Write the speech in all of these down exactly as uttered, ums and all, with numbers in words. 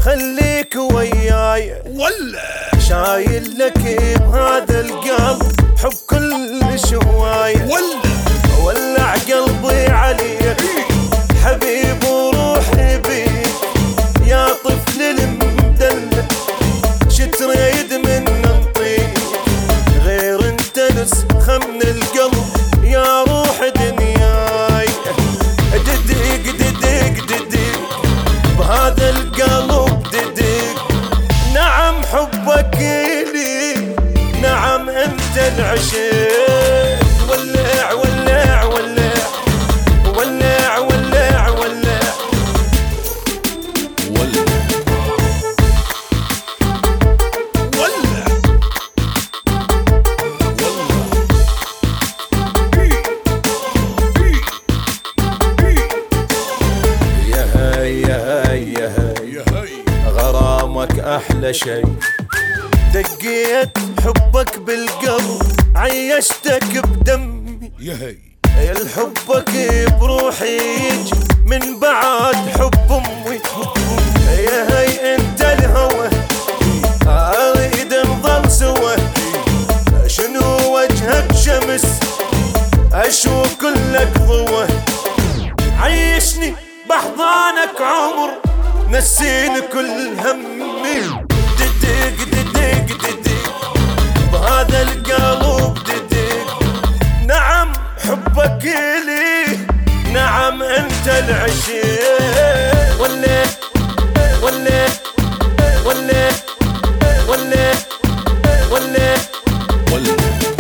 خليك وياي ولا شايل لك بهذا القلب حب كلش هواي ولا ولع قلبي عليك حبيب وروحي بيك يا طفل المدلل شتريد من نطيك غير انت نسخة من القلب يا روح دنياي دديك دديك دديك بهذا القلب دديك نعم حبك لي نعم انت العشيق ولع ولع ولع ولع ولع ولع ولا ولا يا هاي يا هاي يا هاي يا هي غرامك احلى شي دقيت حبك بالقلب عيشتك بدمي يا هي يا الحبك بروحي يجي من بعد حب امي يا هي انت الهوى اريد نظل سوا شنو وجهك شمس اشوف كلك ضوى عيشني باحضانك عمر نسيني كل همي دديك دديك دديك بهذا القلب دديك نعم حبك لي نعم انت العشيق ولا ولا ولا ولا ولا ولا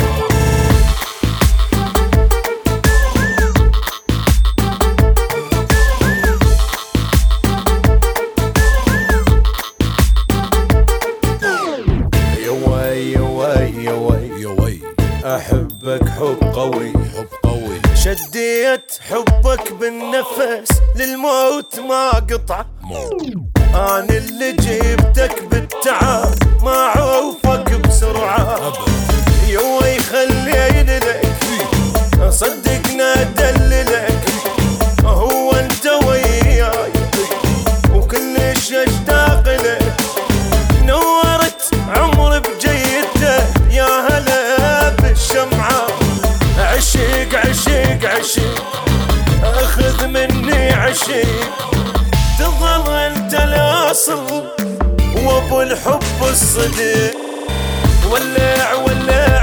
يا وي يا وي يا وي يا وي احبك حب قوي حب قوي شديت حبك بالنفس للموت ما قطع انا اللي جبتك بالتعب ما عوفك بسرعه يا وي خليني لك صدقنا دللك هو انت وياي وكلش اشتاق لك نورت عمري بجيته يا هلا بالشمعة عشيق عشيق عشيق اخذ مني عشيق تظل انت الاصل وابو الحب الصديق ولع ولع